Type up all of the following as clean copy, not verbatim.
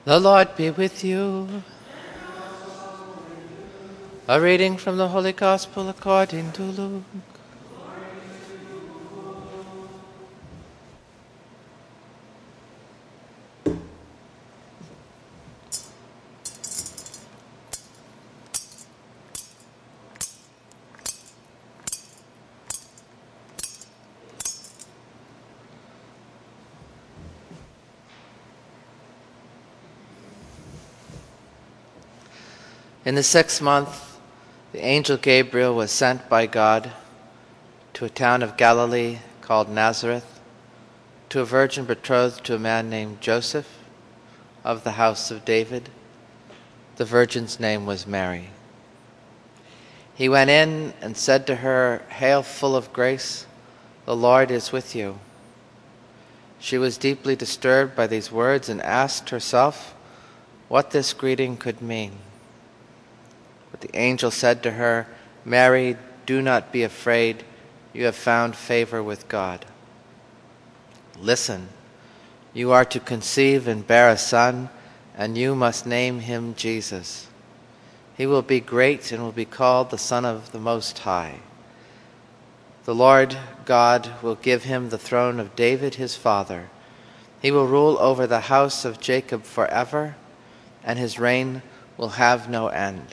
The Lord be with you. A reading from the Holy Gospel according to Luke. In the 6th month, the angel Gabriel was sent by God to a town of Galilee called Nazareth, to a virgin betrothed to a man named Joseph of the house of David. The virgin's name was Mary. He went in and said to her, "Hail, full of grace, the Lord is with you." She was deeply disturbed by these words and asked herself what this greeting could mean. But the angel said to her, "Mary, do not be afraid. You have found favor with God. Listen, you are to conceive and bear a son, and you must name him Jesus. He will be great and will be called the Son of the Most High. The Lord God will give him the throne of David his father. He will rule over the house of Jacob forever, and his reign will have no end."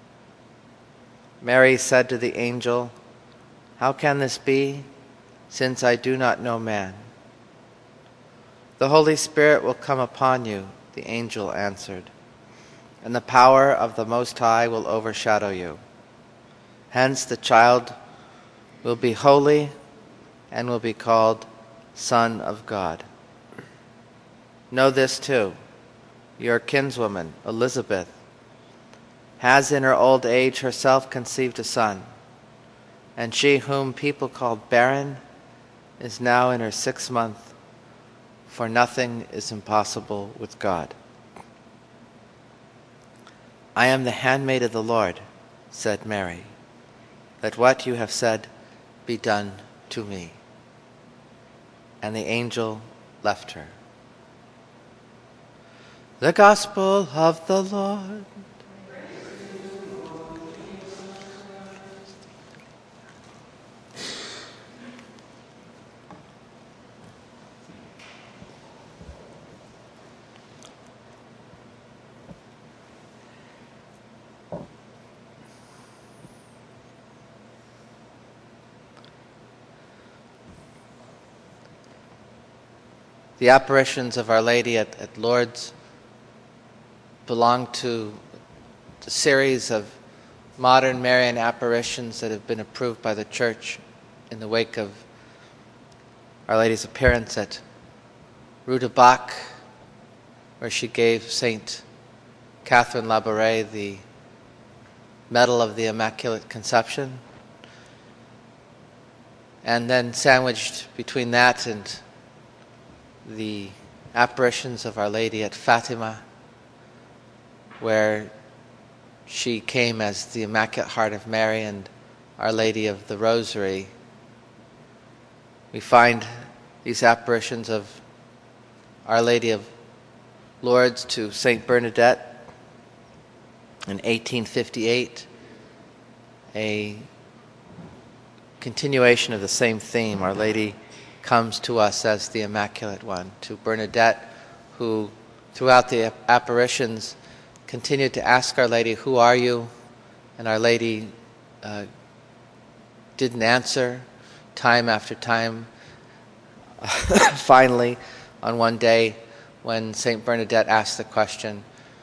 Mary said to the angel, "How can this be, since I do not know man?" "The Holy Spirit will come upon you," the angel answered, "and the power of the Most High will overshadow you. Hence the child will be holy and will be called Son of God. Know this too, your kinswoman Elizabeth has in her old age herself conceived a son, and she whom people called barren is now in her 6th month, for nothing is impossible with God." "I am the handmaid of the Lord," said Mary. "Let what you have said be done to me." And the angel left her. The Gospel of the Lord. The apparitions of Our Lady at Lourdes belong to the series of modern Marian apparitions that have been approved by the Church in the wake of Our Lady's appearance at Rue de Bac, where she gave Saint Catherine Labouré the Medal of the Immaculate Conception. And then sandwiched between that and the apparitions of Our Lady at Fatima, where she came as the Immaculate Heart of Mary and Our Lady of the Rosary, we find these apparitions of Our Lady of Lourdes to Saint Bernadette in 1858, a continuation of the same theme. Our Lady comes to us as the Immaculate One. To Bernadette, who throughout the apparitions continued to ask Our Lady, "Who are you?" And Our Lady didn't answer time after time. Finally, on one day when Saint Bernadette asked the question,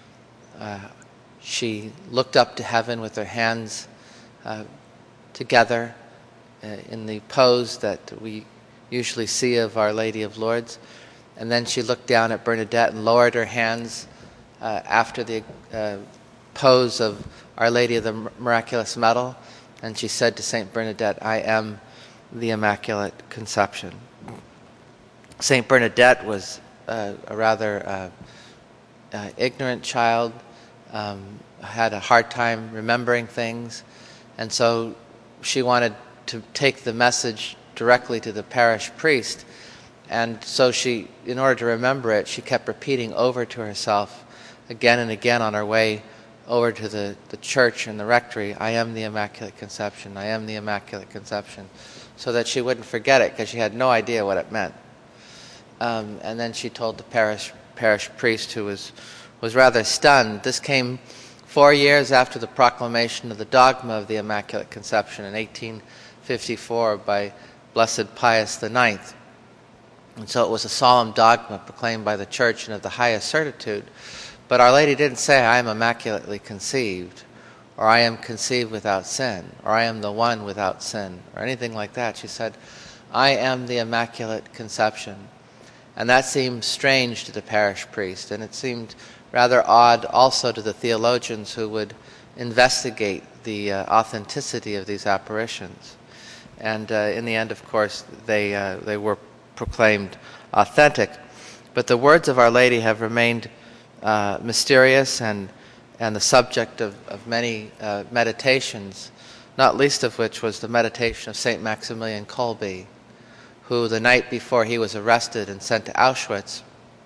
she looked up to heaven with her hands together in the pose that we usually see of Our Lady of Lourdes, and then she looked down at Bernadette and lowered her hands after the pose of Our Lady of the Miraculous Medal, and she said to Saint Bernadette, "I am the Immaculate Conception." Saint Bernadette was a rather ignorant child, had a hard time remembering things, and so she wanted to take the message directly to the parish priest, and so she, in order to remember it, she kept repeating over to herself, again and again on our way over to the church and the rectory, I am the Immaculate Conception, I am the Immaculate Conception, so that she wouldn't forget it, because she had no idea what it meant. And then she told the parish priest, who was rather stunned. This came 4 years after the proclamation of the dogma of the Immaculate Conception in 1854 by Blessed Pius IX. And so it was a solemn dogma proclaimed by the Church and of the highest certitude. But Our Lady didn't say, I am immaculately conceived, or I am conceived without sin, or I am the one without sin, or anything like that. She said, I am the Immaculate Conception. And that seemed strange to the parish priest, and it seemed rather odd also to the theologians who would investigate the authenticity of these apparitions. And in the end, of course, they were proclaimed authentic. But the words of Our Lady have remained mysterious and the subject of many meditations, not least of which was the meditation of St. Maximilian Kolbe, who the night before he was arrested and sent to Auschwitz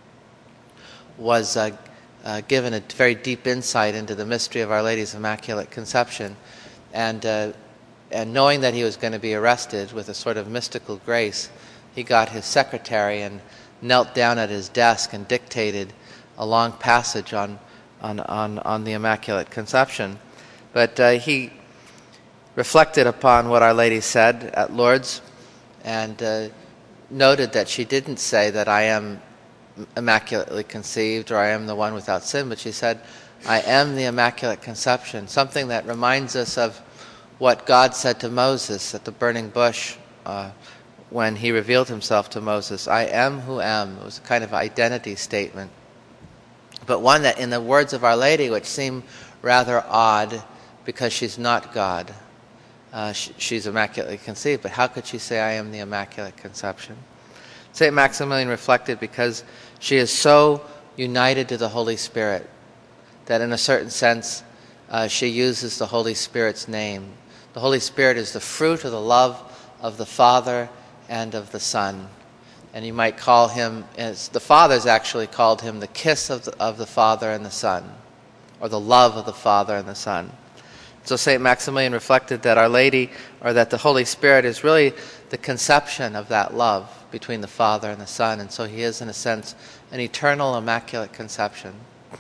was given a very deep insight into the mystery of Our Lady's Immaculate Conception, and knowing that he was going to be arrested with a sort of mystical grace, he got his secretary and knelt down at his desk and dictated a long passage on the Immaculate Conception. But he reflected upon what Our Lady said at Lourdes, and noted that she didn't say that I am immaculately conceived or I am the one without sin, but she said, I am the Immaculate Conception, something that reminds us of what God said to Moses at the burning bush when he revealed himself to Moses. I am who am. It was a kind of identity statement, but one that, in the words of Our Lady, which seem rather odd because she's not God. She's immaculately conceived, but how could she say, I am the Immaculate Conception? St. Maximilian reflected, because she is so united to the Holy Spirit that in a certain sense she uses the Holy Spirit's name. The Holy Spirit is the fruit of the love of the Father and of the Son. And you might call him, as the Fathers actually called him, the kiss of the Father and the Son, or the love of the Father and the Son. So St. Maximilian reflected that Our Lady, or that the Holy Spirit, is really the conception of that love between the Father and the Son, and so he is, in a sense, an eternal Immaculate Conception.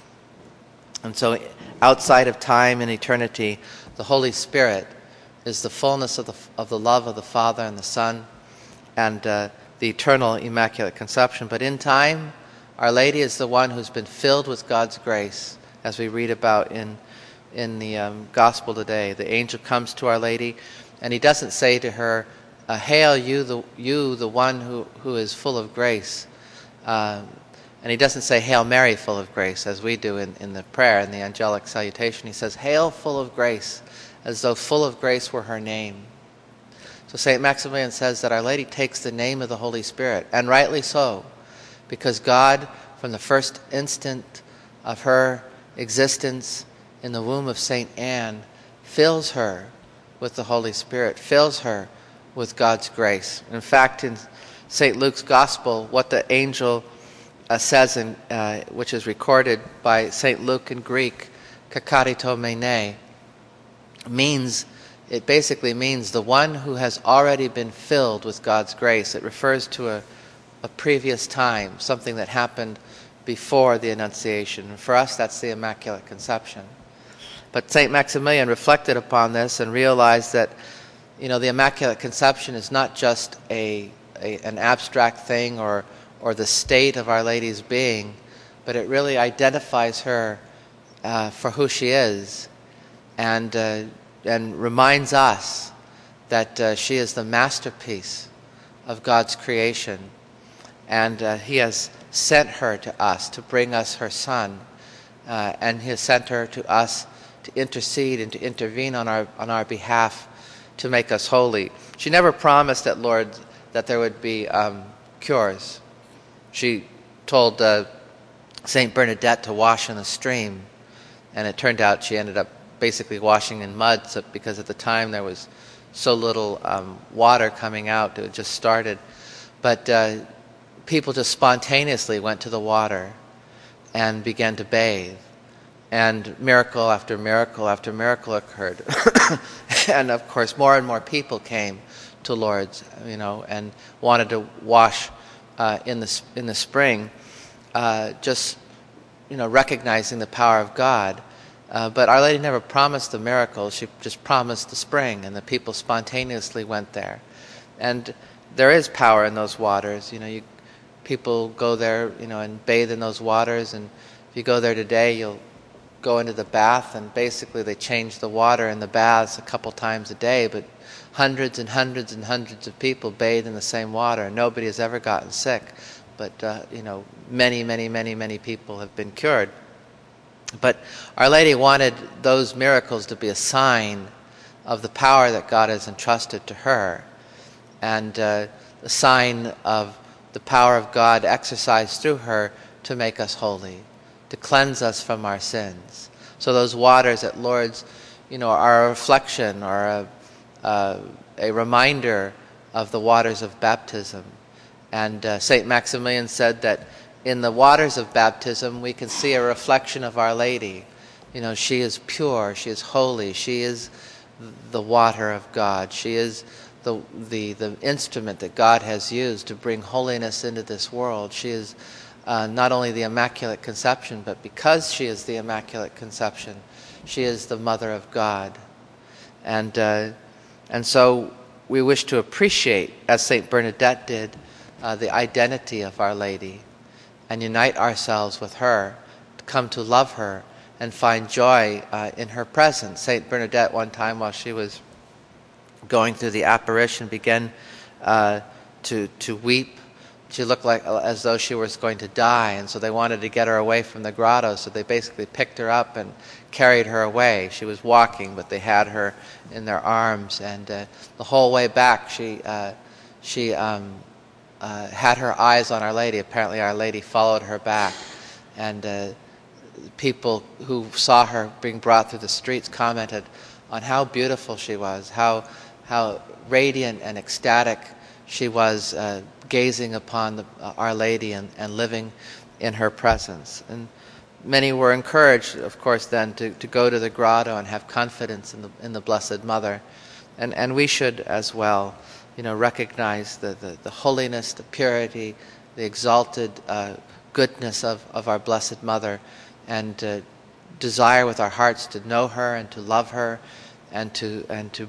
And so outside of time and eternity, the Holy Spirit is the fullness of the love of the Father and the Son, and the eternal Immaculate Conception. But in time, Our Lady is the one who's been filled with God's grace, as we read about in the Gospel today. The angel comes to Our Lady, and he doesn't say to her, Hail you the one who is full of grace. And he doesn't say, Hail Mary, full of grace, as we do in the prayer, in the angelic salutation. He says, Hail, full of grace, as though full of grace were her name. So St. Maximilian says that Our Lady takes the name of the Holy Spirit, and rightly so, because God, from the first instant of her existence in the womb of St. Anne, fills her with the Holy Spirit, fills her with God's grace. In fact, in St. Luke's Gospel, what the angel says, which is recorded by St. Luke in Greek, kakarito mene, it basically means the one who has already been filled with God's grace. It refers to a previous time, something that happened before the Annunciation. And for us, that's the Immaculate Conception. But St. Maximilian reflected upon this and realized that, the Immaculate Conception is not just an abstract thing or the state of Our Lady's being, but it really identifies her for who she is, and reminds us that she is the masterpiece of God's creation, and He has sent her to us to bring us her Son, and He has sent her to us to intercede and to intervene on our behalf to make us holy. She never promised at Lourdes that there would be cures. She told St. Bernadette to wash in the stream, and it turned out she ended up basically washing in mud, because at the time there was so little water coming out. It just started. But people just spontaneously went to the water and began to bathe. And miracle after miracle after miracle occurred. And of course, more and more people came to Lourdes, and wanted to wash in the spring, just recognizing the power of God. But Our Lady never promised the miracle. She just promised the spring, and the people spontaneously went there. And there is power in those waters. People go there, and bathe in those waters. And if you go there today, you'll go into the bath, and basically they change the water in the baths a couple times a day, but hundreds and hundreds and hundreds of people bathe in the same water, and nobody has ever gotten sick. But many, many, many, many people have been cured. But Our Lady wanted those miracles to be a sign of the power that God has entrusted to her, and a sign of the power of God exercised through her to make us holy, to cleanse us from our sins. So those waters at Lourdes, are a reflection or a reminder of the waters of baptism. And St. Maximilian said that in the waters of baptism we can see a reflection of Our Lady. She is pure, she is holy, she is the water of God. She is the instrument that God has used to bring holiness into this world. She is not only the Immaculate Conception, but because she is the Immaculate Conception, she is the Mother of God. And so we wish to appreciate, as St. Bernadette did, the identity of Our Lady, and unite ourselves with her, to come to love her and find joy in her presence. St. Bernadette, one time while she was going through the apparition, began to weep. She looked like as though she was going to die, and so they wanted to get her away from the grotto, so they basically picked her up and carried her away. She was walking, but they had her in their arms, and the whole way back she had her eyes on Our Lady. Apparently Our Lady followed her back, and people who saw her being brought through the streets commented on how beautiful she was, how radiant and ecstatic she was, gazing upon Our Lady and living in her presence. And many were encouraged, of course, then to go to the grotto and have confidence in the Blessed Mother. And we should as well, recognize the holiness, the purity, the exalted goodness of our Blessed Mother, and desire with our hearts to know her and to love her and to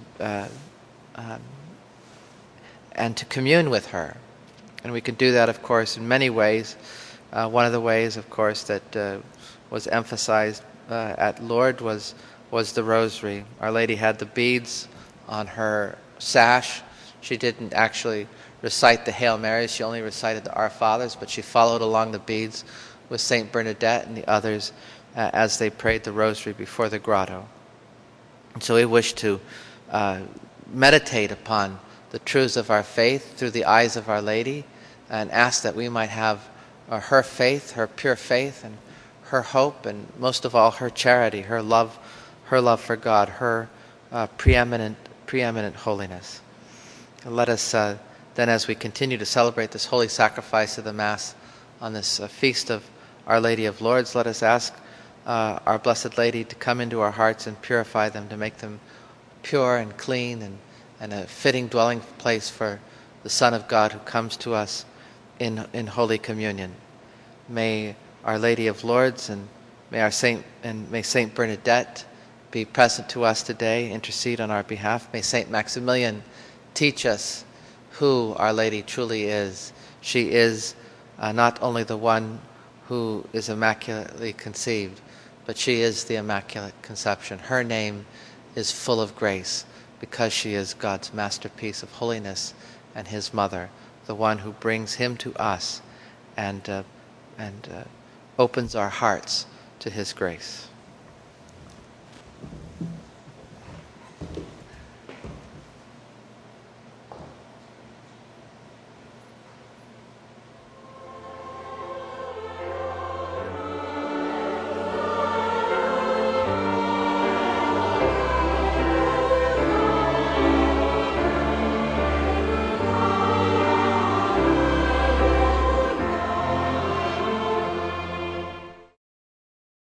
commune with her. And we can do that, of course, in many ways. One of the ways, of course, that was emphasized at Lourdes was the Rosary. Our Lady had the beads on her sash. She didn't actually recite the Hail Marys. She only recited the Our Fathers, but she followed along the beads with St. Bernadette and the others as they prayed the Rosary before the grotto. And so we wish to meditate upon the truths of our faith through the eyes of Our Lady, and ask that we might have her faith, her pure faith, and her hope, and most of all her charity, her love for God, her preeminent holiness. And let us then, as we continue to celebrate this holy sacrifice of the Mass on this feast of Our Lady of Lourdes, let us ask our Blessed Lady to come into our hearts and purify them, to make them pure and clean and a fitting dwelling place for the Son of God who comes to us in Holy Communion. May Our Lady of Lourdes and may Saint Bernadette be present to us today, intercede on our behalf. May Saint Maximilian teach us who Our Lady truly is. She is not only the one who is immaculately conceived, but she is the Immaculate Conception. Her name is full of grace because she is God's masterpiece of holiness and His mother, the one who brings Him to us and opens our hearts to His grace.